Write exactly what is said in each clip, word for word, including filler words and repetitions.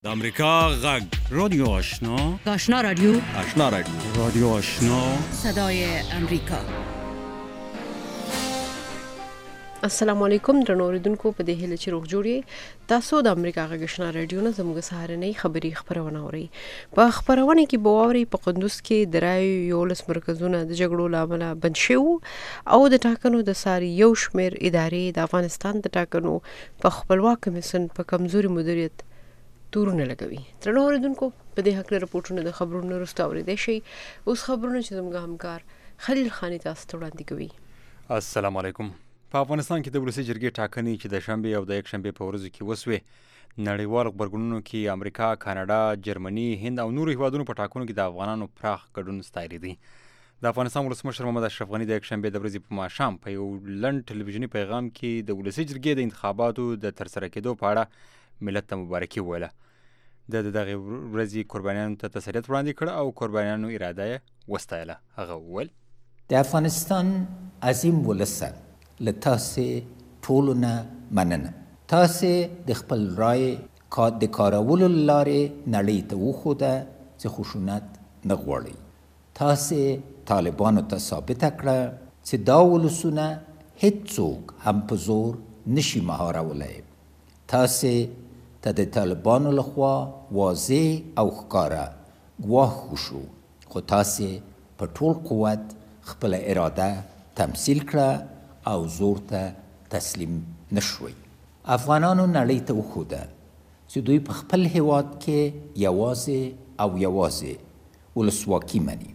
د امریکا غږ رادیو آشنا آشنا رادیو آشنا رادیو رادیو آشنا صدای امریکا. السلام علیکم درنو اوریدونکو، په دې هیله چې روغ جوړی تاسو د امریکا غږ آشنا رادیو نه زموږ سهارنۍ خبري خبرونه اورئ. په خبرونه کې به واورئ په قندوز کې د رایو یولس مرکزونه د جګړو لامل بند شوي او د ټاکنو د ساري یو شمېر ادارې د افغانستان د ټاکنو په خپلواک کمیسیون په کمزوري مدیریت تورونه لګوي. درنو اوریدونکو، په دې حق له رپورټونو د خبرونو وروسته اورېدای شئ. اوس خبرونه چې زموږ همکار خلیل خانی تاسو ته وړاندې کوي. السلام علیکم. په افغانستان کې د ولسي جرګې ټاکنې چې د شنبې او د یک شنبې په ورځو کې وسوې، نړیوال غبرګونونو کې امریکا، کاناډا، جرمني، هند او نورو هیوادونو په ټاکنو کې د افغانانو پراخ ګډون ستایلی دی. د افغانستان ولسمشر محمد اشرف غني د یک شنبې د ورځې په ماښام په یو لنډ ټلویزیوني پیغام کې د ولسي جرګې د انتخاباتو د ترسره کېدو په اړه ملت ته مبارکي وویله. د دغه ورځې قربانیانو ته تسلیت وړاندې کړ او قربانیانو اراده یې وستایله. هغه وویل: د افغانستان عظیم ولسه له تاسې ټولو نه مننه. تاسې د خپل رای د کارولو له لارې نړۍ ته وښوده چې خشونت نه غواړئ. تاسې طالبانو ته ثابته کړه چې دا ولسونه هیڅوک هم په زور نشي مهارولی. تاسې ته د طالبانو لخوا واضح او ښکاره ګواښ وشو، خو تاسې په ټول قوت خپله اراده تمثیل کړه او زور ته تسلیم نشوئ. افغانانو نړۍ ته وښوده چې دوی په خپل هیواد کې یوازې او یوازې ولسواکي مني.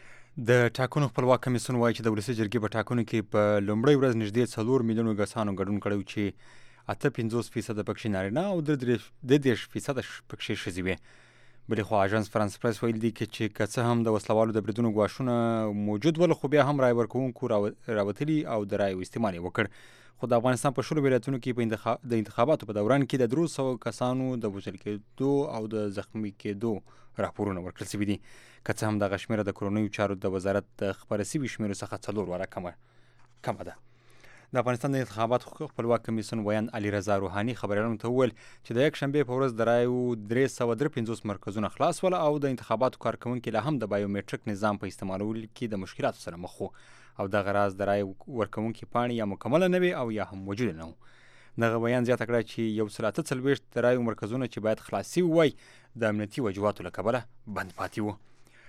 د ټاکنو خپلواک کمیسیون وایي چې د ولسي جرګې په ټاکنو کې په لومړۍ ورځ نږدې څلور میلیونو کسانو ګډون کړی و چې اته پنځوس فیصده پکښې نارینه او د دېرش فیصده پکښې ښځې وې. بلې خوا اژانس فرانس پریس ویلي دي چې که څه هم د وسلوالو د بریدونو ګواښونه موجود ول، خو بیا هم رای ورکوونکو راوتلي او د رایو استعمال یې وکړ. خو د افغانستان په شلو ولایتونو کې په د انتخاباتو په دوران کې د درو سوو کسانو د وژل کېدو او د زخمي کېدو راپورونه ورکړل شوي دي. که څه هم دغه شمېره د کورنیو چارو د وزارت د خپره شوي شمېرو څخه څلور واره کمه کمه ده. د افغانستان د انتخاباتو خپلواک کمیسیون ویان علیرضا روحاني خبریالانو ته وویل چې د یک شنبې په ورځ د رایو درې سوه درې پنځوس مرکزونه خلاص ول او د انتخاباتو کارکوونکي لا هم د بایومټریک نظام په استعمالولو کې د مشکلاتو سره مخ وو او دغه راز د رایو ورکوونکي پاڼې یا مکمله نه وې او یا هم موجوده نه وو. دغه بیان زیاته کړه چې یو سل اته څلوېښت د رایو مرکزونه چې باید خلاص شوي وای د امنیتي وجوهاتو له کبله بند پاتې وو.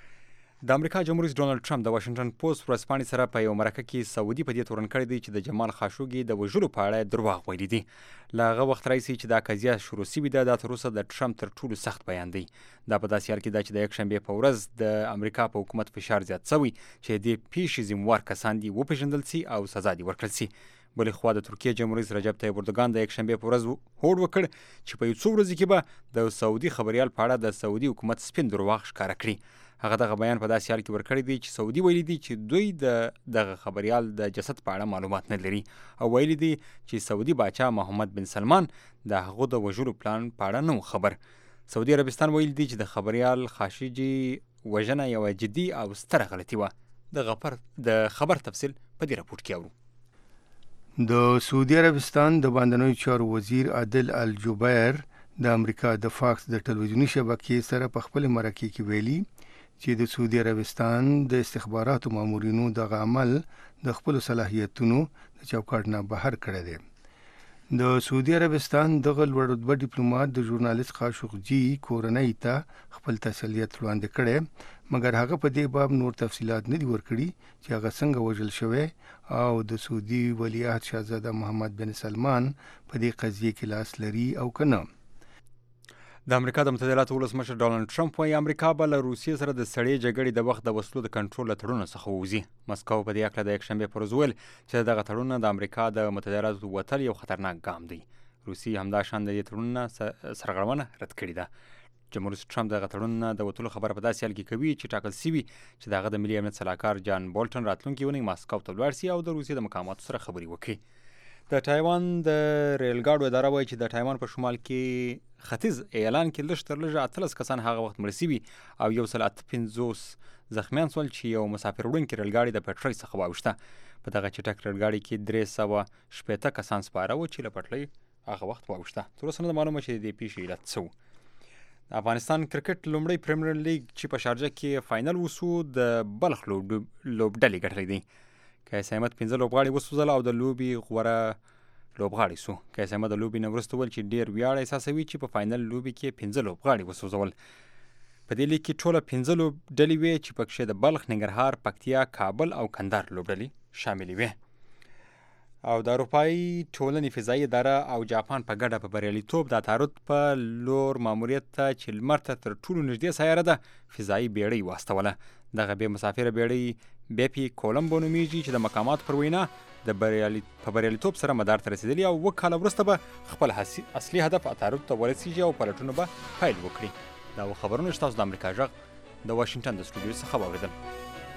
د امریکا جمهور رئیس ډونالډ ټرمپ د واشنګټن پوسټ ورځپاڼې سره په یو مرکه کې سعودي په دې تورن کړی دی چې د جمال خاشوګي د وژلو په اړه درواغ ویلي دي. له هغه وخت راهیسې چې دا قضیه شروع شوې ده، دا تر اوسه د ټرمپ تر ټولو سخت بیان دی. دا په داسې حال کې ده چې د یک شنبې په ورځ د امریکا په حکومت فشار زیات شوی چې دې پیښې ذمهوار کسان دي وپېژندل سي او سزا دې ورکړل سي. بلې خوا د ترکیې جمهور رئیس رجب طیب اردوګان د یک شنبې په ورځ هوډ وکړ چې په یو څو ورځو کې به د سعودي خبریال په اړه د سعودي حکومت سپین درواغ ښکاره کړي. هغه دغه بیان په داسې حال کې ورکړی دی چې سعودي ویلي دي چې دوی د دغه خبریال د جسد په اړه معلومات نه لري او ویلي دي چې سعودي باچا محمد بن سلمان د هغه د وژلو پلان په اړه نه خبر. سعودي عربستان ویلي دي چې د خبریال خاشقجي وژنه یوه جدي او ستره غلطي وه. د غفر د خبر تفصیل په دې راپورټ کې اورو. د سعودي عربستان د باندنیو چارو وزیر عادل الجبیر د امریکا د فاکس د ټلویزیوني شبکې سره په خپل مرکه کې ویلي چې د سعودي عربستان د استخباراتو مامورینو دغه عمل د خپل صلاحیتونو د چوکاټ نه بهر کړی دی. د سعودي عربستان دغه لوړ رتبه ډیپلوماټ د ژورنالیست خاشقجي کورنۍ ته خپل تسلیت وړاندې کړی، مګر هغه په دې باب نور تفصیلات نه دي ورکړي چې هغه څنګه وژل شوی او د سعودي ولیعهد شاهزاده محمد بن سلمان په دې قضیه کې لاس لري او که نه. د امریکا د متحده ولسمشر ډونالډ ټرمپ وایي امریکا به له روسیې سره د سړې جګړې د وخت د وسلو د کنټرول له تړونه څخه ووځي. مسکو په دې هکله د یک شنبې پر ورځ وویل چې دغه تړونونه د امریکا د متحده ایالاتو وتل یو خطرناک ګام دی. روسیې همداشان د دې تړونونه سرغړونه رد کړې ده. جمهور رئیس ټرمپ دغه تړونونه د وتلو خبره په داسې حال کې کوي چې ټاکل شوي چې د هغه د ملي امنیت سلاکار جان بولټن راتلونکي اونۍ ماسکو ته ولاړ سي او د روسیې د مقاماتو سره خبرې وکړي. د تایوان د ریل ګاډو اداره وایي چې د تایوان په شمال کې ختیځ ایالان کې لږ تر لږه اتلس کسان هغه وخت مړه شوي او یو سل اته پنځوس زخمیان شول چې یو مسافر وړونکی ریل ګاډی د پټلۍ څخه واوښته. په دغه چټک ریل ګاډي کې درې سوه شپېته کسان سپاره وو چې له پټلۍ هغه وخت واوښته. تر اوسه نه ده معلومه چې د دې پیښې علت څه و. افغانستان کرکټ لومړی پریمیر لیګ چې په شارجه کې فائنل وسو د بلخ لوبډلې ګټلې دي. قیس احمد پنځه لوبغاړي وسوځل او د لوبي غوره لوبغاړي سو. قیس احمد د لوبي نه وروسته ول چې ډیر ویاړ احساسوي چې په فائنل لوبي کې پنځه لوبغاړي وسوځول. په دې لیګ کې ټوله پنځه لوبډلې وې چې پکښې د بلخ، ننګرهار، پکتیا، کابل او کندهار لوبډلې شاملې وې. او د اروپایي ټولنې فضایي اداره او جاپان په ګډه په بریالیتوب د عطارد په لور ماموریت ته چې لمر ته تر ټولو نږدې سیاره ده فضایي بیړۍ واستوله. دغه بې مسافره بیړۍ بیپي کولمبو نومیږي چې د مقاماتو پر وینا د بریالی په بریالیتوب سره مدار ته رسیدلی او اووه کاله وروسته به خپل اصلي هدف عطارد ته ورسیږي او پلټونه به پیل وکړي. دا خبرونه چې تاسو د امریکا غږ د واشنګټن د سټوډیو څخه واورېدل.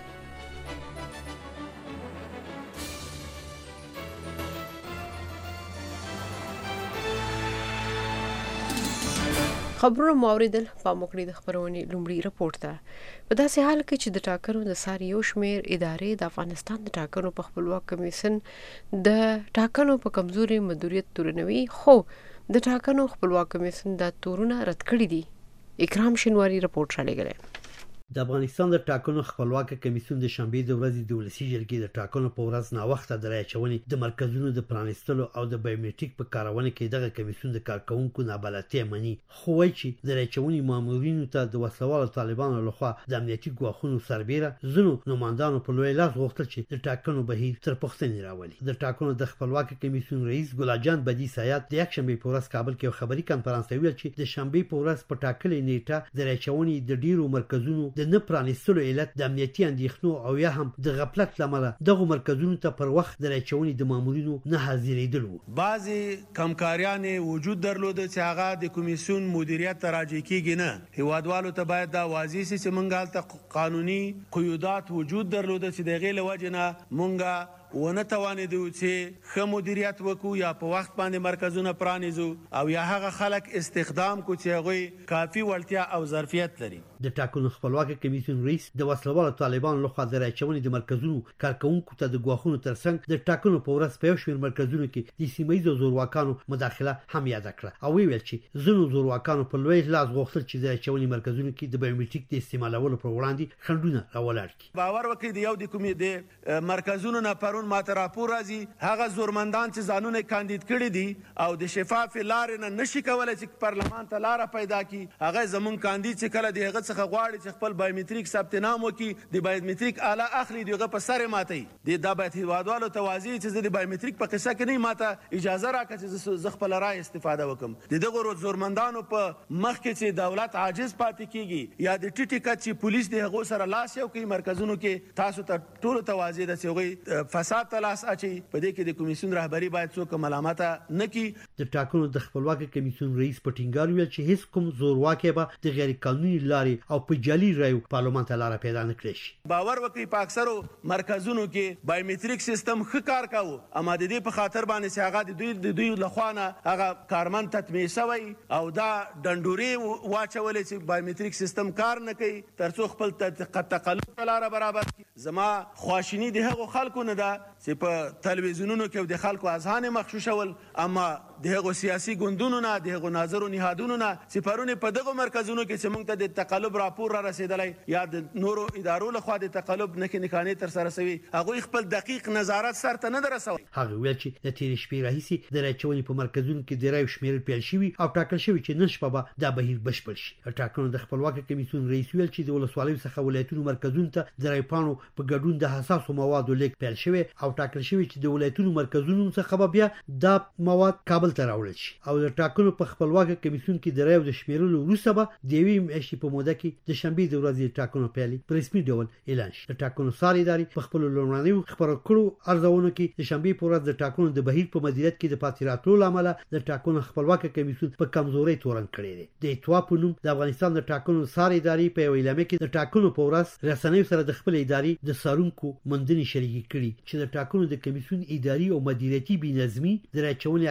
خبرونه مو اوریدل. پام وکړئ د خبرونې لومړی راپورټ ته. په داسې حال کې چې د ټاکنو د ساري یو شمېر ادارې د افغانستان د ټاکنو په خپلواک کمیسیون د ټاکنو په کمزوري مدیریت تورنوي، خو د ټاکنو خپلواک کمیسیون دا تورونه رد کړي دي. اکرام شینواری راپورټ را لګلې. د افغانستان د ټاکنو خپلواک کمیسیون د شنبې د ورځې د ولسی جرګې د ټاکنو په ورځ ناوخته د رایې چونې د مرکزونو د پرانیستلو او د بایومټریک په کارونه کې دغه کمیسیون د کارکونکو نابلدتیا مني، خو وایي چې د رایې چونې مامورینو ته د وسلوالو طالبانو لخوا د امنیتي ګواښونو سربېره ځینو نمایندانو په لوی لاس غوښتل چې د ټاکنو بهیر تر پوښتنې راولي. د ټاکنو د خپلواک کمیسیون رئیس ګلاجان بدی سایات د یکشنبې په ورځ کابل کې خبري کانفرنس ته ویل چې د شنبې په ورځ په ټاکلې نیټه د رایې چونې د ډیرو مرکزونو د نه پرانیستلو علت د امنیتي اندېښنو او یا هم د غفلت لامل دغه مرکزونو ته پر وخت د رایې چونې د مامورینو نه حاضرېدل وو. بعضی کمکاریان وجود درلود چې هغه د کمیسیون مدیریت ته راجع کیږي نه. هیوادوالو ته باید دا واضح شي چې مونږ ته قانوني قیودات وجود درلود چې د غیله وجنه مونږه ونه توانېدو چې ښه مدیریت وکړو یا په وخت باندې مرکزونه پرانیزو او یا هغه خلک استخدام کو چې هغوی کافي وړتیا او ظرفیت لري. د ټاکنو خپلواک کمیسیون رئیس د وسلوالو طالبانو لخوا د رایې چونې د مرکزونو کارکونکو ته د ګواښونو ترڅنګ د ټاکنو په ورځ په یو شمېر مرکزونو کې د سیمه ییزو زورواکانو مداخله هم یاد کړه او ویل چې ځینو زورواکانو په لوی لاس غوښتل چې د رایې چونې مرکزونو کې د بایومټریک د استعمالولو پر وړاندې خنډونه راولاړ کړي. باور وکړئ د یو د کومې د مرکزونو نه پرون ماته راپور راځي هغه زورمندان چې ځانونه کاندید کړي دي او د شفاف لارې نه نشي کولی چې پارلمان ته لاره پیدا کړي، هغه زمون کاندید چې کله د هغه څخه غواړي چې خپل بایومټریک ثبت نام وکړي د بایومټریک آله اخلي دغه په سر ماتي د دا باید هیوادوالو ته واضح چې د بایومټریک په قصه کې نه ماته اجازه راکړي چې زه خپل رائے استفاده وکم. د دغه زورمندانو په مخ کې چې دولت عاجز پاتې کیږي یا د ټیټی کچ چې پولیس د هغه سره لاس یو کوي مرکزونو کې تاسو ته ټول ته واضح ده چې فساد ته لاس اچي. په دې کې د کمیسیون رهبری باید څوک ملامت نه کی. د ټاکنو د خپلواک کمیسیون رئیس په ټینګار ویل چې هیڅ کوم زورواکي به د غیر قانوني لارې او په جعلي رایو پارلمان ته لاره پیدا نه کړي. باور وکړئ په اکثرو مرکزونو کې بایومټریک سیستم ښه کار کاوه، اما د دې په خاطر باندې چې هغه د دوی د دوی لخوا نه هغه کارمن تطمیع شوی او دا ډنډوري واچولې چې بایومټریک سیستم کار نه کوي ترڅو خپل تقلب لاره برابر کړي. زما خواشینی د هغو خلکو نه ده چې په تلویزیونونو کې د خلکو اذهان مخشوشول، اما د هغو سیاسي ګوندونو نه د هغو ناظرو نهادونو نه چې پرونې په دغو مرکزونو کې چې موږ ته د تقلب راپور را رسېدلی یا د نورو ادارو لخوا د تقلب نښې نښانې ترسره شوي، هغوی خپل دقیق نظارت سرته نه ده رسولی. هغه ویل چې د تېرې شپې راهیسې د رایې چونې په مرکزونو کې د رایو شمېرل پیل شوي او ټاکل شوي چې نن شپه به دا بهیر بشپړ شي. ټاکنو د خپلواک کمیسیون رئیس ویل چې د ولسوالیو څخه ولایتونو مرکزونو ته د رایې پاڼو په ګډون د حساسو موادو لیږد پیل شوی او ټاکل شوي چې د ولایتونو مرکزونو څخه به بیا دا مواد کابل ته راوړل شي او د ټاکنو په خپلواک کمیسیون کې د رایو د شمیرلو وروسته به د یوې میاشتې په موده کې د شنبې د ورځې ټاکنو پیل په رسمي ډول اعلان شي. د ټاکنو ساري ادارې په خپل لومړنیو خبرو کړو ارزونو کې د شنبې په ورځ د ټاکنو د بهیر په مدیریت کې د پاتې راتلو لامل د ټاکنو خپلواک کمیسیون په کمزوري تورن کړی دی. د اتوا په نوم د افغانستان د ټاکنو ساري ادارې په اعلامیه کې د ټاکنو په ورځ رسنیو سره د خپل ادارې د سارونکو مندنې شریک کړي چې د ټاکنو د کمیسیون اداري او مدیریتي بې نظمي د رایې چونې اکثره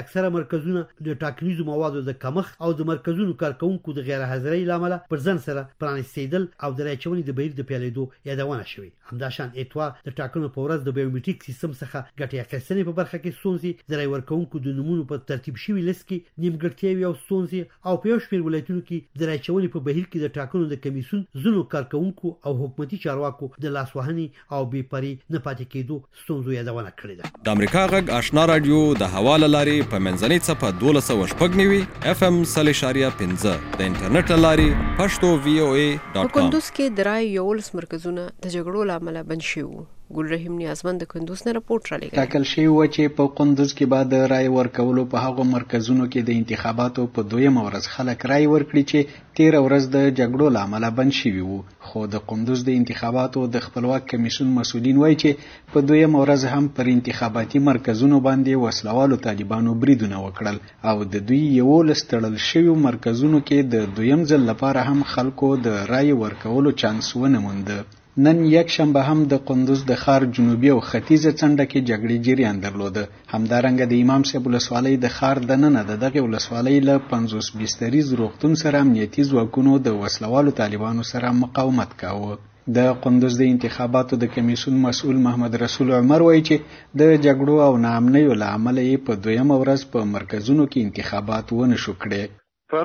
مرکزونه د ټاکنیزو موادو د کمښت او د مرکزونو کارکونکو د غیر حاضرۍ لامل پر ځان سره پرانیستیدل او د راچونې د بهیر د پیلېدو یادونه شوې. همداشان اتوار د ټاکنو په ورځ د بایومټریک سیستم څخه ګټې اخیستنې په برخه کې ستونزې، د رای ورکونکو د نومونو په ترتیب شوي لیست کې نیمګړتیاوې او ستونزې او په یو شمېر ولایتونو کې د راچونې په بهیر کې د ټاکنو د کمیسیون ځینو کارکونکو او حکومتي چارواکو د لاسوهنې او بې پرې نه پاتې کېدو ستونزو یادونه کړې ده. د امریکا غږ آشنا رادیو د حواله لارې په منځنۍ څپه دولس سوه شپږ نوي اف ام سل اشاریه پنځه د انټرنیټ لارې پښتو وی او ای ډاټ کام. په کندوز کې د رای یولس مرکزونه د جګړو له امله بند شوي وو. ګل رحیم نیازمند د کندوز نه راپورټ را لېږلی. ټاکل شوی و چې په کندوز کې به د رای ورکولو په هغو مرکزونو کې د انتخاباتو په دویمه ورځ خلک رای ورکړي چې تیره ورځ د جګړو له امله بند شوي وو. خو د کندوز د انتخاباتو د خپلواک کمیسیون مسؤلین وایي چې په دویمه ورځ هم پر انتخاباتي مرکزونو باندې وسلوالو طالبانو بریدونه وکړل او د دوی یولس تړل شویو مرکزونو کې د دویم ځل لپاره هم خلکو د رای ورکولو چانس ونه مونده. نن یک شنبه هم د کندوز د ښار جنوبي او ختیځه څنډه کې جګړې جریان درلوده. همدارنګه د امام صاحب ولسوالۍ د ښار دننه د دغې ولسوالۍ له پنځوس بستریز روغتون سره امنیتي ځواکونو د وسلوالو طالبانو سره مقاومت کاوه. د کندوز د انتخاباتو د کمیسیون مسؤل محمد رسول عمر وایي چې د جګړو او ناامنیو له امله یې په دویمه ورځ په مرکزونو کې انتخابات ونه شو کړی.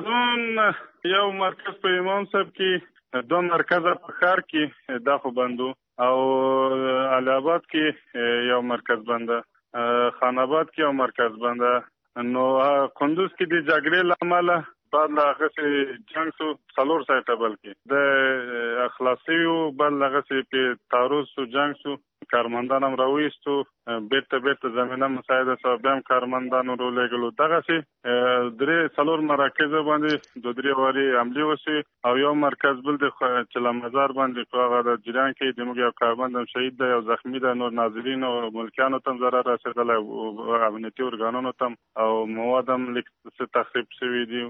پرون یو مرکز په امام صاحب کې، دو مرکزه په ښار کې دا خو بندو، او علي آباد کې یو مرکز بنده، خان آباد کې یو مرکز بنده. نو کندوز کې د جګړې له امله بعد له هغسې جنګ سو څلور سایټه بلکې د اخلاصي و، بل هغسې په تعرض سو جنګ سو، کارمندان هم راویستو، بیرته بیرته زمینه مساعده سوه، بیا هم کارمندان ورولېږلو. دغسې درې څلور مراکزو باندې دو درې وارې حملې وسوې او یو مرکز بل د چلا مزار باندې خو هغه د جریان کې زموږ یو کارمند هم شهید دی، یو زخمي دی. نور ناظرین او ملکیانو ته هم ضرر رسېدلی، امنیتي ارګانونو ته هم، او مواد هم لږ څه تخریب شوي دي.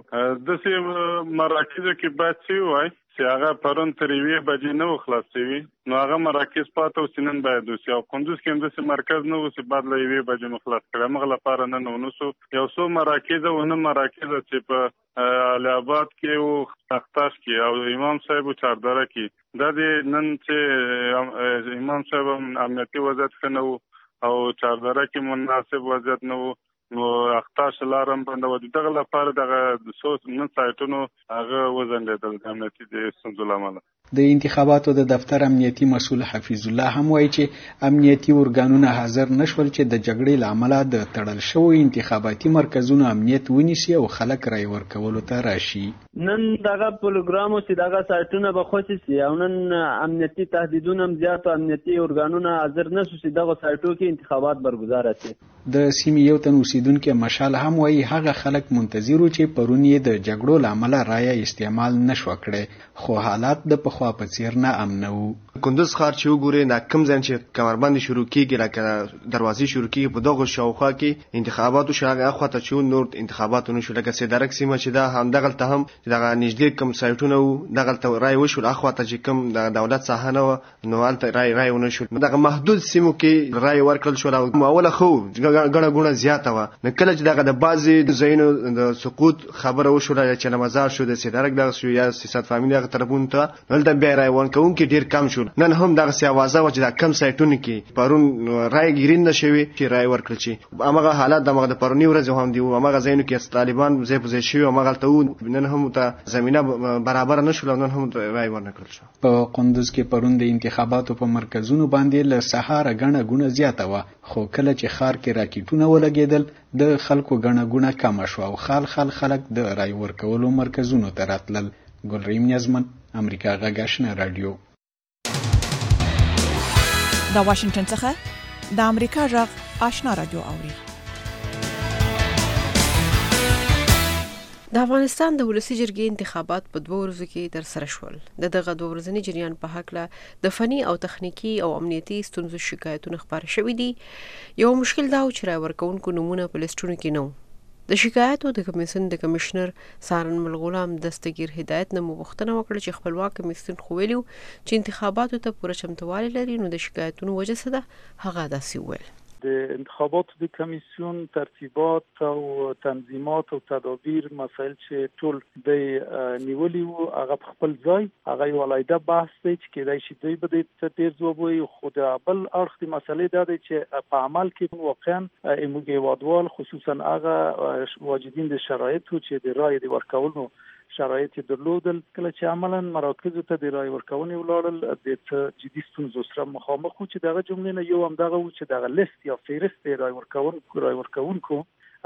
داسې مراکزو کې باید څه ووایي چې هغه پرون تر یوې بجې نه و خلاص شوي، نو هغه مراکز پاته اوس نن باید وسي. او کندوز کې هم داسې مرکز نه و چې بعد له یوې بجې مو خلاص کړی. همغه لپاره نن ونسو یو څو مراکزه و نه مراکزه چې په علي آباد کې و، اختاش کې او امام صاحب و چاردره کې. دا د نن چې امام صاحب هم امنیتي وضعیت ښه نه و او چاردره کې مناسب وضعیت نه و، نو اختاش لاره هم بنده وه. د دغه لپاره دغه څو نن سایټونو هغه وځنډېدل د امنیتي د ستونزو له امله. د انتخاباتو د دفتر امنیتي مسؤل حفیظ الله هم وایي چې امنیتي ارګانونه حاضر نشول چې د جګړې له امله د تړل شویو انتخاباتي مرکزونو امنیت ونیسي او خلک رای ورکولو ته راشي. نن دغه پروګرام او چې دغه سایټونه به خوشي سي او نن امنیتي تهدیدونه هم زیات او امنیتي ارګانونه حاضر نشو چې دغه سایټو کې انتخابات برگزار شي. د سیمې یو تن اوسیدونکي مشال هم وایي هغه خلک منتظر وو چې پرون یې د جګړو له امله رایه استعمال نشوه کړی، خو حالات د پخوا په څیر نه امنه وو. کندوز ښار چې وګورئ نه کوم ځای چې کمربند شروع کېږي لکه دروازې شروع کېږي په دغو شاوخوا کې انتخاباتو شو، هغه اخواته چې نور انتخاباتو نه شو. لکه سیدارک سیمه چې دا همدغلته هم دغه نږدې کوم سایټونه وو، دغلته رای وشول، اخواته چې کوم د دولت ساحه نه وه نو هلته رای رای ونه شول. دغه محدود سیمو کې رای ورکړل شول او اوله خو ګڼه ګوڼه زیاته وه. نو کله چې دغه د بعضې ځایونو د سقوط خبره وشوله، چې مزار شو، د سیدارک دغه شو یا سیاست فامیل هغه طرفونو ته، نو هلته بیا رای ورکوونکي ډېر کم شول. نن هم دغسې اوازه وه چې دا کم سایټونو کې پرون رای ګیرین نه شوې چې رای ورکړل شي. همغه حالات د هغه د پروني ورځې هم دي، همغه ځایونو کې طالبان ځای په ځای شوي، همغلته وو. نن هم ته زمینه برابره نه شوله، نن هم رای ورنه کړل شو. په کندوز کې پرون د انتخاباتو په مرکزونو باندې له سهاره ګڼه ګوڼه زیاته وه، خو کله چې ښار کې راکېټونه ولګېدل د خلکو ګڼه ګوڼه کمه شوه او خال خال خلک د رای ورکولو مرکزونو ته راتلل. ګلریم نیازمن، امریکا غږ آشنا رادیو. د واشنگټن څخه د امریکا غږ آشنا رادیو اوري. د افغانستان د ولسی جرګې انتخابات په دوه ورځو کې تر سره شول. د دغه دوه ورځني جریان په هکله د فني او تخنیکی او امنیتي ستونزو شکایتونه خبر شوي دي. یو مشکل دا و چې رای ورکوونکو نمونه په لیسټونو کې نه و. د شکایاتو د کمیسیون د کمشنر سارنمل غلام دستگیر هدایت نه مغوښتنه وکړه چې خپلواک کمیسیون خو ویلو چې انتخاباتو ته پوره چمتووالی لري، نو د شکایتونو وجه څه ده؟ هغه داسې وویل. د انتخاباتو د کمیسیون ترتیبات او تنظیمات او تدابیر مسایل چې ټول د نیولي وو هغه په خپل ځای هغه یو علیحده بحث دی چې کېدای شي دوی به د ډېر ځواب وایي خو د بل اړخ د مسلې دا دی چې په عمل کې واقعا موږ هیوادوال خصوصا هغه واجدین د شرایطو چې د رایې د ورکولو شرایط درلودل کله چې عملاً مراکزو ته د رای ورکونې ولاړل د جدي ستونزو سره مخامخ وو چې دغه جملې نه یو هم دغه وو چې دغه لیست یا فهرست رای ورکونکو رای ورکونکو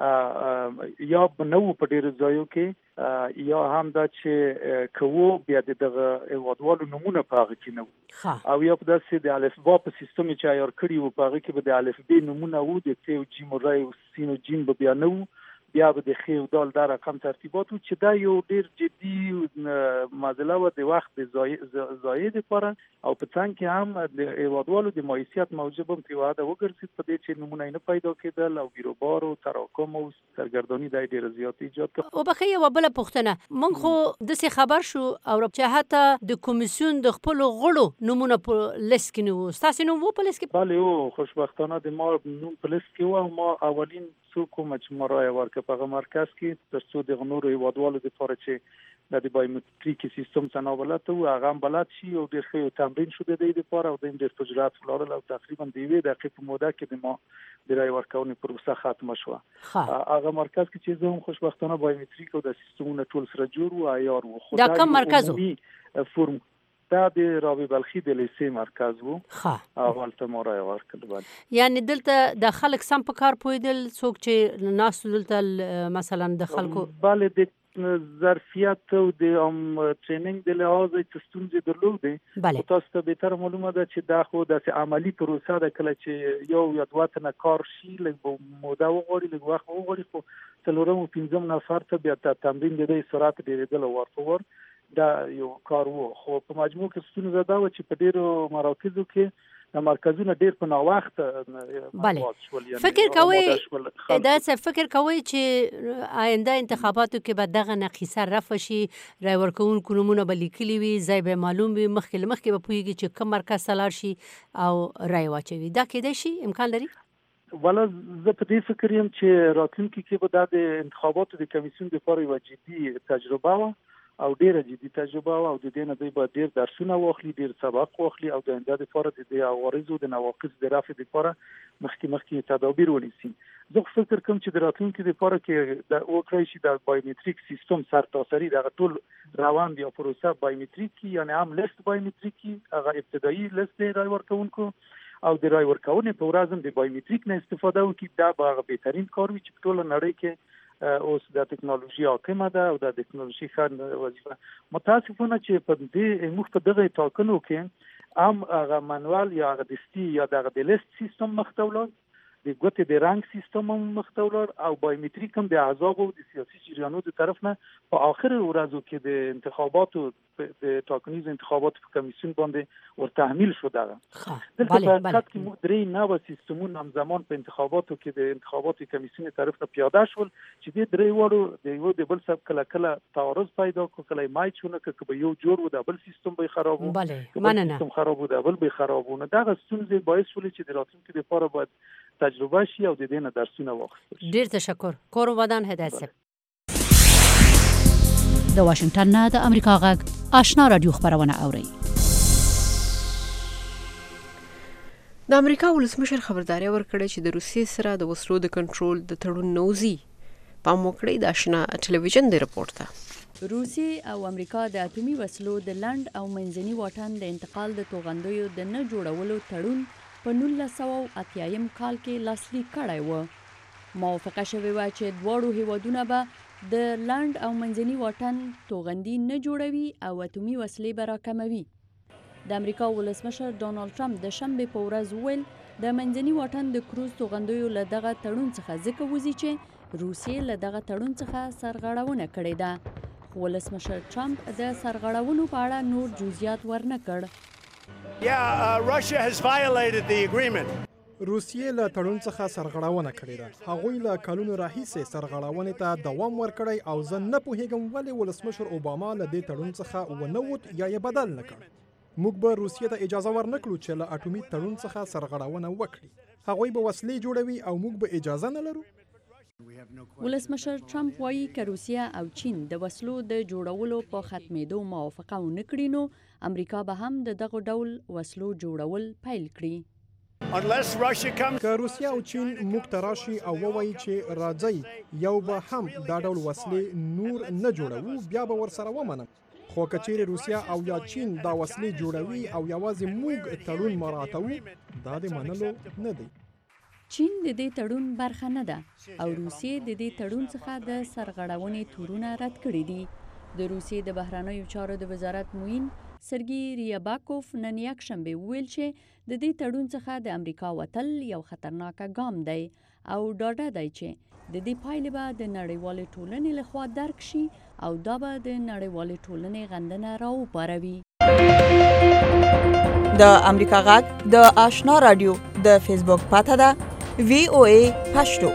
یا بنو په ډیرو ځایو کې یا هم دا چې کوو بیا دغه هیوادوالو نمونه په هغه کې نه او یا په داسې د الفبا په سیستم چې عیار کړي وو په هغه کې به د الفبې نمونه وو د تی او جیم رای او سین او جیم به بیا نه وو بیا به د خې او دال د رقم ترتیباتو چې دا یو ډیر جدي معضله و د وخت د زاید لپاره او په څنګه کې هم د هیوادوالو د مایسیت موجب هم په واده وګرځید په دې چې نمونه نه پیدا کېدل او بیروبار او تراکم او سرګردانی د ډیر زیات ایجاد کړ او بخې یو بل پوښتنه مونږ خو د څه خبر شو او چې حتی د کمیسیون د خپل غړو نمونه په لیست کې نو تاسو نو په لیست کې bale او خوشبختانه د ما نوم په لیست کې و ما اولین څوک چې مرای ورکه په مرکز کې تر څو د غنورو هیوادوالو لپاره چې د بایومټریک سیستم څنګه او هغه بلد شي او ډېر ښه تمرین شو د دې لپاره او د ډېر تجربات ولرل او تقریبا د یوې دقیقې په موده کې د ما د رای ورکونې پروسه ختمه شو هغه مرکز کې چې زه هم خوشبختانه بایومټریک او د سیستمونو ټول سره جوړ و عیار و خو دا کوم مرکز وو فرم دا د رابع بلخي د لیسې مرکز وو اول ته مورای ورکړل یعنی دلته د خلک سم په کار پویدل څوک چې ناس دلته مثلا د خلکو bale د ظرفیت او د ام ټریننګ د لحاظ تستونځ درلودې او تاسو ته به تر معلومه ده چې دا خو د عملی پروسه د کله چې یو یا دوه تنه کار شي لږ موده وغوړي لږ وخت وغوړي خو څلورم او پنځم نفر ته بیا د تمرین د دې سرعت ډیرېدل او ورته دا یو کار وو خو په مجموع کې ستونزه دا و چې په ډیرو مراکزو کې د مرکزونو ډیر په ناوخت بله فکر کوي دا څه فکر کوي چې آینده انتخاباتو کې به دغه نقیصه رفع شي رای ورکوونکو نومونه به لیکلي وي ځای به معلوم وي مخکې مخکې به پوهیږي چې کوم مرکز سلار شي او رای واچوي دا کېدای شي امکان لري ولا زه په دې فکر یم چې راتلونکي کې به د انتخاباتو د کمیسیون لپاره یو جدي تجربه و او ډیره جدي تجربه او د دې نه دوی به ډیر درسونه واخلي ډیر سبق واخلي او د آینده لپاره د دې عوارضو د نواقص د رفع لپاره مخکې مخکې تدابیر ونیسي زه فکر کوم چې د راتلونکي لپاره کې د اوکرای شي د بایومټریک سیستم سرتاسري د ټول روان دی پروسه بایومټریک یعنی هم لیست بایومټریک هغه ابتدایي لیست رای ورکونکو او د رای ورکونې په ورځ د بایومټریک نه استفاده وکړي دا به بهترین کار وي چې ټول نړۍ کې اوس د ټکنالوژي حاکمه ده او د ټکنالوژي ښه وظیفه متاسفانه چې په دې موږ په دغه ټاکنو کې هم هغه منوال یا هغه دستي یا دغه د لیست سیستم مختولار د ګوتې د رنګ سیستم هم مختولار او بایومټریک هم د احزاب او د سیاسي جریانونو د طرف نه په اخر ورځو کې د انتخاباتو د ټاکنیز انتخاباتو په کمیسیون باندې ورتحمیل شو دغه دلته په حقیقت کې موږ درې نوو سیستمونه همزمان په انتخاباتو کې د انتخاباتو کمیسیون طرف نه پیاده شول چې د درې وړو د یو د بل سره کله کله تعارض پیدا کو کله مای چونه کې به یو جوړ و د بل سیستم به خراب و بله مننه سیستم خراب و د بل به خراب و نه دغه ستونزې باعث شول چې د راتلونکي لپاره باید تجربه شي او د دې نه درسونه واخیستل شي ډیر تشکر کور ودان هدایت صاحب د واشنگټن نه د امریکا غږ آشنا رادیو خبرونه اوري د امریکا ولسمشر خبرداري ورکړه چې د روسیې سره د وسلو د کنټرول د تړون نوزي پام وکړي د آشنا ټلویزیون د رپورت ته روسیې او امریکا د اټومي وسلو د لند او منځني واټن د انتقال د توغندیو د نه جوړولو تړون په نولس سوه اتیا کال کې لاسلیک کړی و موافقه شوې وه چې دواړو هیوادونه به د لند او منځني واټن توغندي نه جوړوي او اټومي وسلې به راکموي د امریکا ولسمشر ډانلډ ټرمپ د شنبې په ورځ وویل د منځني واټن د کروز توغندیو له دغه تړون څخه ځکه وځي چې روسیې له دغه تړون څخه سرغړونه کړې ده خو ولسمشر ټرمپ د سرغړونو په اړه نور جزئیات ورنه کړ Yeah, uh, Russia has violated the agreement. روسیې له تړون څخه سرغړونه کړې ده. هغوی له کلونو راهیسې سرغړونې ته دوام ورکړی او زه نه پوهیږم ولې ولسمشر اوباما له دې تړون څخه ونه ووت یا یې بدل نه کړ. موږ به روسیې ته اجازه ورنکړو چې له اټومي تړون څخه سرغړونه وکړي. هغوی به وسلې جوړوي او موږ به اجازه نه لرو؟ ولسمشر ټرمپ وایي که روسیه او چین د وسلو د جوړولو په ختمېدو موافقه ونه کړي نو امریکا به هم د دغه ډول وسلو جوړول پیل کړي. که روسیه او چین موږ ته راشي او ووایي چې راځئ یو به هم دا ډول وسلې نور نه جوړوو، بیا به ورسره ومنم. خو که چیرې روسیه او یا چین دا وسلې جوړوي او یوازې موږ تړون مراعاتوو، دا د منلو نه دی. چین د دې تړون برخه نه ده او روسیې د دې تړون څخه د سرغړونې تورونه رد کړي دي. د روسیې د بهرنیو چارو د وزارت معین سرګي ریاباکوف نن یکشنبه وویل چې د دې تړون څخه د امریکا وتل یو خطرناکه ګام دی او ډاډه دی چې د دې پایلې به د نړیوالې ټولنې لخوا درک شي او دا به د نړیوالې ټولنې غندنه راوپاروي. د امریکا غږ د آشنا رادیو د فیسبوک پاته ده وی او ای پښتو.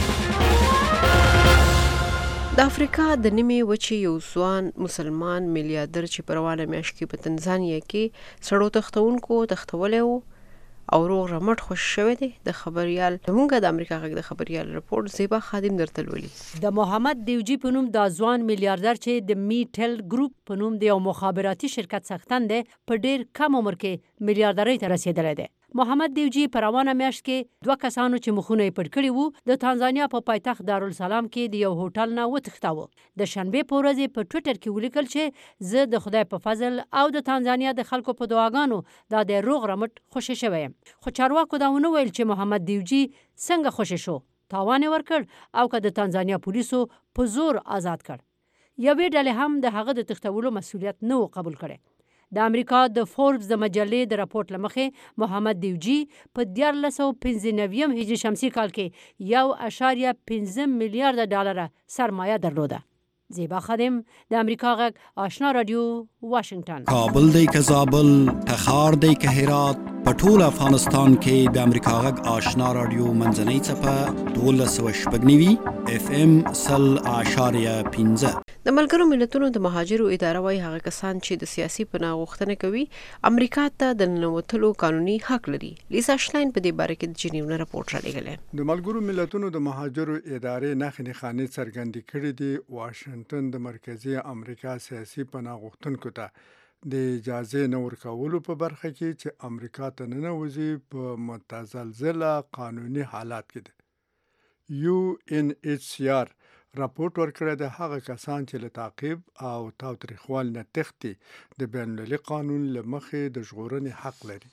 د افریقا د نیمې وچې یو ځوان مسلمان میلیاردر چې په روانه میاشت کې په تنزانیا کې سړو تښتونکو تښتولی و او روغ رمټ خوش شوی دی. د خبریال زموږ د امریکا غږ د خبریال رپورټ زیبا خادم درته لولي. د محمد دیوجي په نوم دا ځوان میلیاردر چې د میټل ګروپ په نوم د یو مخابراتي شرکت څښتن دی په ډیر کم عمر کې میلیاردرۍ ته رسیدلی دی. محمد دیوجي په روانه میاشت کې دوه کسانو چې مخونه یې پټ کړي وو د تانزانیا په پایتخت دارالسلام کې د یو هوټل نه وتښتاوه. د شنبې په ورځ په ټویټر کې ولیکل چې زه د خدای په فضل او د تانزانیا د خلکو په دعاګانو دا د روغ رمټ خوشی شوی یم. خو چارواکو دا ونه ویل چې محمد دیوجي څنګه خوشی شو، تاوان یې ورکړ او که د تانزانیا پولیسو په زور آزاد کړ. یوې ډلې هم د هغه د تښتولو مسؤلیت نه و قبول کړی. د امریکا د فوربس د مجلې د راپورټ له مخې محمد دیوجي په دیارلس سوه پنځه نوي هجري شمسي کال کې یو اعشاریه پنځه میلیارده ډالره سرمایه درلوده. زیبا خادم د امریکا غږ آشنا رادیو واشنگټن. کابل دی که زابل، تخار دی که هرات، په ټول افغانستان کې د امریکا غږ آشنا رادیو منځنۍ څپه دولس سوه شپږ نوي اف ام سل اعشاریه پنځه. د ملګرو ملتونو د مهاجرو اداره وايي هغه کسان چې د سیاسي پناه غوښتنه کوي امریکا ته د ننوتلو قانوني حق لري. لیسا شلاین په دې باره کې د جنیو نه راپورټ رالیږلی. د ملګرو ملتونو د مهاجرو ادارې نښې نښانې څرګندې کړې دي. واشنګټن د مرکزي امریکا سیاسي پناه غوښتونکو ته د اجازه نه ورکولو په برخه کې چې امریکا ته ننوځي په متزلزله قانوني حالات کې ده. یو ان ایچ سی آر راپورټ ورکړی د هغه کسان چې له تعقیب او تاوتریخوالي نه تښتي د بین المللي قانون له مخې د ژغورنې حق لري.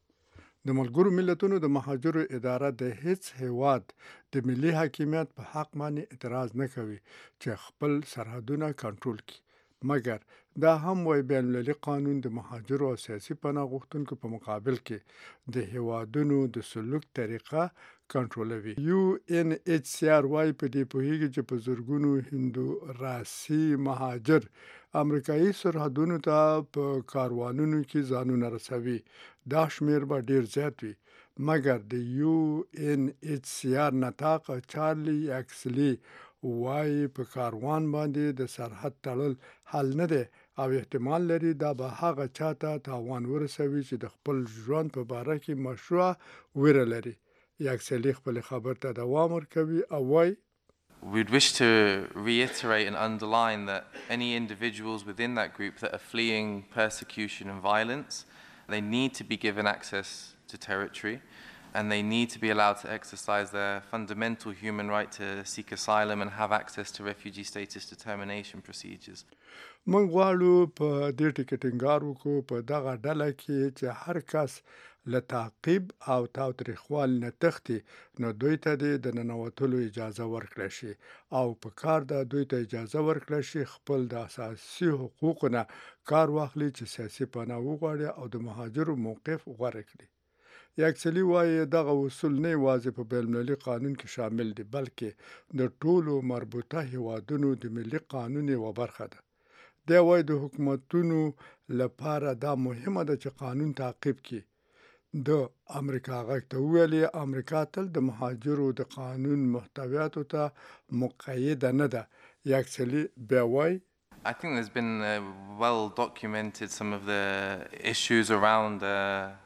د ملګرو ملتونو د مهاجرو اداره د هیڅ هیواد د ملي حاکمیت په حق باندې اعتراض نه کوي چې خپل سرحدونه کنټرول کړي، مګر دا هم وایي بین المللي قانون د مهاجرو او سیاسي پناه غوښتونکو په مقابل کې د هیوادونو د سلوک طریقه کنټرولوي. یو ان ایچ سی آر وايي په دې پوهیږي چې په زرګونو هندو راسي مهاجر امریکایي سرحدونو ته په کاروانونو کې ځانونه رسوي. دا شمیر به ډیر زیات وي، مګر د یو ان ایچ سی آر نطاق چارلی اکسلی وايي په کاروان باندې د سرحد تړل حل نه دی او احتمال لري دا به هغه چاته تاوان ورسوي چې د خپل ژوند په باره کې مشروع ویره لري. یکسلی خپل خبر ته دوام ورکوي او وايي We'd wish to reiterate and underline that any individuals within that group that are fleeing persecution and violence, they need to be given access to territory and they need to be allowed to exercise their fundamental human right to seek asylum and have access to refugee status determination procedures. موږ غواړو په دې ټکي ټینګار وکړو په دغه ډله کې چې هر کس له تعقیب او تاوتریخوالي نه تښتي نو دوی ته د ننوتلو اجازه ورکړل شي او په کار ده دوی ته اجازه ورکړل شي خپل د اساسي حقوقو نه کار واخلي چې سیاسي پناه وغواړي او د مهاجرو موقف غوره کړي. یکسلی وايي دغه اصول نه یوازې په بین المللي قانون کې شامل دي بلکې د ټولو مربوطه هیوادونو د ملي قانون یوه برخه ده. دی وايي د حکومتونو لپاره دا مهمه ده چې قانون تعقیب کړي. د امریکا غږ ته ویلي امریکا تل د مهاجرو د قانون محتویاتو ته مقیده نه ده. یکسلی بیا وايي I think there's been uh, well documented some of the issues around uh,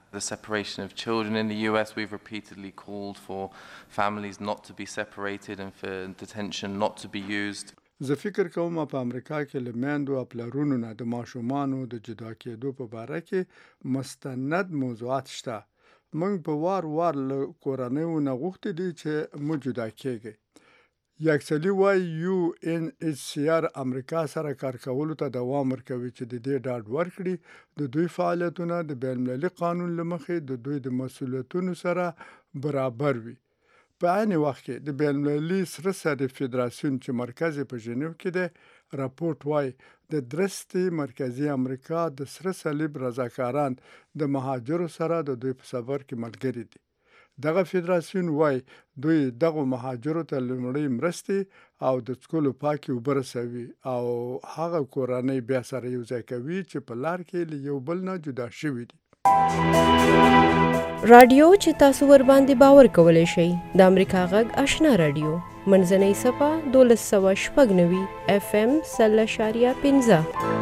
the separation of children in the U S. We've repeatedly called for families not to be separated and for detention not to be used. زه فکر کوم په امریکا کې له میندو او پلرونو نه د ماشومانو د جدا کېدو په باره کې مستند موضوعات شته. موږ په وار وار له کورنیو نه غوښتي دي چې مو جدا کېږي. یکسلي وایي یو ان ایچ سی آر امریکا سره کار کولو ته دوام ورکوي چې د دې ډاډ ورکړي د دوی فعالیتونه د بین المللي قانون له مخې د دوی د مسؤلیتونو سره برابر وي. په عین وخت کې د بین المللي سره صلیب فدراسیون چې مرکز په ژنیو کې دی راپورټ وایي د درستې مرکزی امریکا د سره صلیب رضاکاران د مهاجرو سره د دوی په سفر کې ملګري دي. دغه فدراسیون وایي دوی دغه مهاجرو ته لومړی مرستې او د څښلو پاکې اوبه رسوي او هغه کورنۍ بیا سره یو ځای کوي چې په لار کې له یو بل نه جدا شوي دي. رادیو چې تاسو ور باندې باور کولای شئ د امریکا غږ آشنا رادیو منځنۍ صفه دولس سوه شپږ نوي اف ام سل اشاریه پنځه.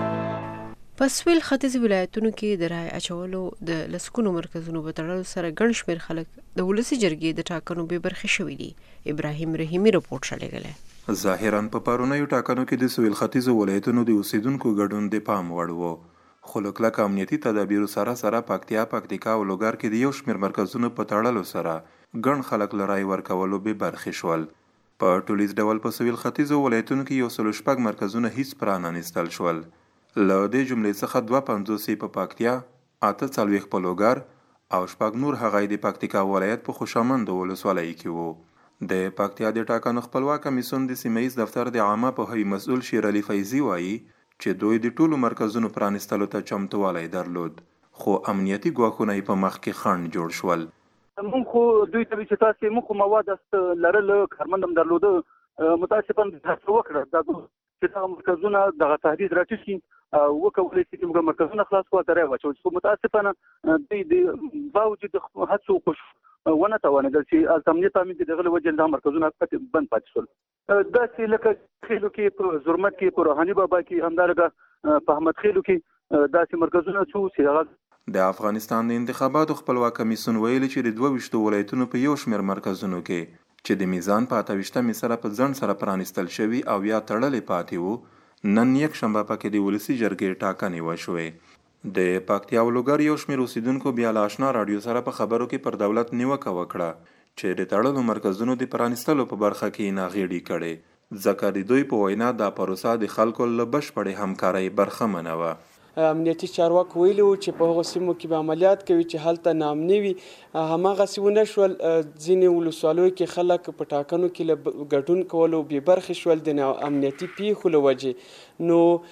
په سویل ختیځ ولایتونو کې د رای اچولو د لسګونو مرکزونو په تړلو سره ګڼ شمېر خلک د ولسي جرګې د ټاکنو بې برخې شوي دي. ابراهیم رحیمي رپورټ شلېږلی. ظاهراً په پرونیو ټاکنو کې د سویل ختیځو ولایتونو د اوسیدونکو ګډون د پام وړ و. خو له کلک امنیتي تدابیرو سره سره پکتیا، پکتیکا او لوګر کې د یو شمېر مرکزونو په تړلو سره ګڼ خلک له رای ورکولو بې برخې شول. په ټولیز ډول په سویل ختیځو ولایتونو کې یو سل شپږ مرکزونه هیڅ پرانستل شول. له دې جملې څخه دوه پنځوس په پکتیا، اته څلوېښت په لوګر او شپږ نور هغه د پکتیکا ولایت په خوشامند ولسوالۍ کې وو. د پکتیا د ټاکنو خپلواک کمیسیون د سیمه ییز دفتر د عامه پوهاوي مسؤل شیر علي فیضي وایي چې دوی د ټولو مرکزونو پرانستلو ته چمتوالی درلود، خو امنیتي ګواښونه یې په مخ کې خنډ جوړ شول. موږ خو دوی ته چې تاسې موږ خو مواد است لرل کارمند هم درلوده، متاسفاً هڅه وکړه دا چې دغه مرکزونه دغه تهدید راټیټ شي او وکولی شي چې موږ مرکزونه خلاص کړو ته رای واچوو. خو متاسفانه دوی د باوجود هڅو کوښښ ونه توانېدل چې امنیت تامین کړي. دغه له وجې دغه مرکزونه بند پاتې شول. داسې لکه خیلو کې په زرمت کې په روحاني بابا کې همدارنګه په احمد خیلو کې داسې مرکزونه څو چې هغه د افغانستان د انتخاباتو خپلواک کمیسیون ویلي چې د دوه ویشتو ولایتونو په یو شمېر مرکزونو کې چې د میزان په اته ویشتمې سره په ځنډ سره پرانستل شوي او یا تړلې پاتې وو، نن یکشنبه پکې د ولسي جرګې ټاکنې وشوې. د پکتیا او لوګر یو شمېر اوسیدونکو بیا له آشنا راډیو سره په خبرو کې پر دولت نیوکه وکړه چې د تړلو مرکزونو د پرانستلو په برخه کې ناغېړي کړي، ځکه د دوی په وینا دا پروسه د خلکو له بشپړې همکارۍ برخمنه وه. امنیتي چارواکو ویلي وو چې په هغو سیمو کې به عملیات کوي چې هلته ناامني وي. هماغسې ونه شول. ځینې ولسوالیو کې خلک په ټاکنو کې له ګډون کولو بې برخې شول د امنیتي پیښو له وجې.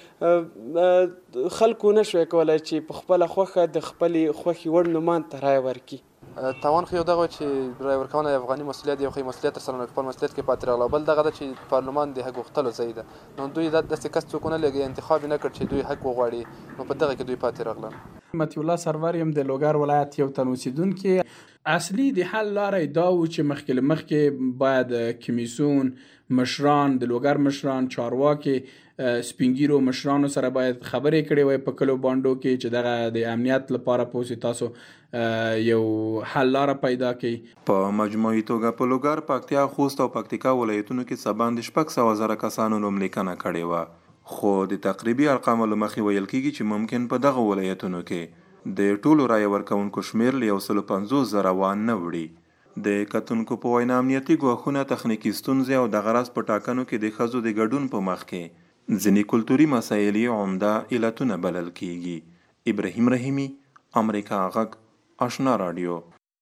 نو خلکو نه شوی کولی چې په خپله خوښه د خپلې خوښې وړ نومان ته رایه ورکړي. تاوان خو یو دغه چې رای ورکونه د افغاني مسؤلیت یو خو مسؤلیت تر سره خپل مسؤلیت کې پاتې راغله، بل دغه ده چې پارلمان د حق غوښتلو ځای ده. نو دوی داسې کس څوک ونه لګي انتخاب نه کړ چې دوی حق وغواړي، نو په دغه کې دوی پاتې راغله. مطیع الله سرور یم د لوګر ولایت یو تن اوسیدونکی. اصلي د حل لاره دا و چې مخکې له مخکې باید کمیسیون مشران د لوګر مشران چارواکي سپینګیرو مشرانو سره باید خبرې کړې وای په کلو باندو کې چې دغه د امنیت لپاره پوسی تاسو یو حل لاره پیدا کړي. په مجموعي توګه په لوګر، پکتیا، خوست او پکتیکا ولایتونو کې څه باندې شپږ سوه زره کسانو نوملیکنه کړې وه، خو د تقریبي ارقامو له مخې ویل کېږي چې ممکن په دغه ولایتونو کې د ټولو رایه ورکوونکو شمېر له یو سلو پنځوس زره وانه وړي. د کتونکو په وینا امنیتي ګواښونه، تخنیکي ستونزې او دغه راز په ټاکنو کې د ښځو د ګډون په مخ کې ځینې کلتوري مسایل یې عمده علتونه بلل کېږي. ابراهیم رحیمي، امریکا غږ، آشنا راډیو.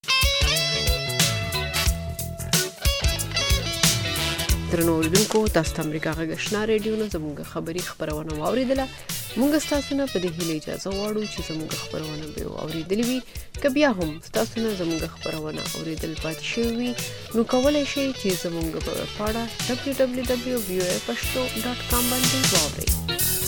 درنو اوریدونکو، تاسو ته امریکا غږ آشنا راډیو نه زموږ خبري خبرونه واوریدله. موږ ستاسو نه په دې هیله اجازه غواړو چې زموږ خبرونه به اوریدلې وي. که بیا هم ستاسو نه زموږ خبرونه اوریدل پاتې شوي وي، نو کولی شئ چې زموږ په ویب پاڼه ډبلیو ډبلیو ډبلیو ډاټ وی او ای پښتو ډاټ کام باندې واورئ.